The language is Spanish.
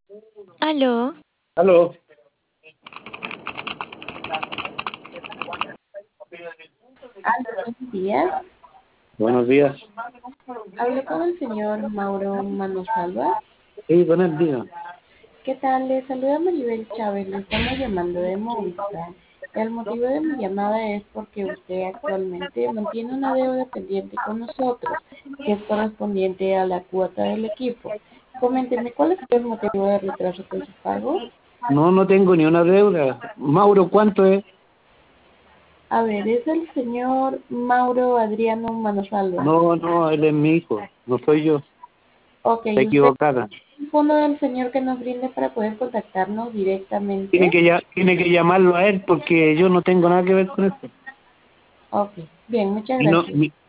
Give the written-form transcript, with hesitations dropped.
Aló, Aló. Aló, buenos días. Buenos días. Hablo con el señor Mauro Manosalva. Sí, buenos días. ¿Qué tal? Le saluda Maribel Chávez. Le estamos llamando de Movistar. El motivo de mi llamada es porque usted actualmente mantiene una deuda pendiente con nosotros, que es correspondiente a la cuota del equipo. Coménteme, ¿cuál es el motivo de retraso con su pago? No, no tengo ni una deuda. Mauro, ¿cuánto es? A ver, es el señor Mauro Adriano Manosalva. No, no, él es mi hijo. No soy yo. Ok, Está ¿usted equivocada. tiene el fondo del señor que nos brinde para poder contactarnos Tiene directamente? que, tiene que llamarlo a él porque yo no tengo nada que ver con esto. Ok, bien, muchas Y no, gracias.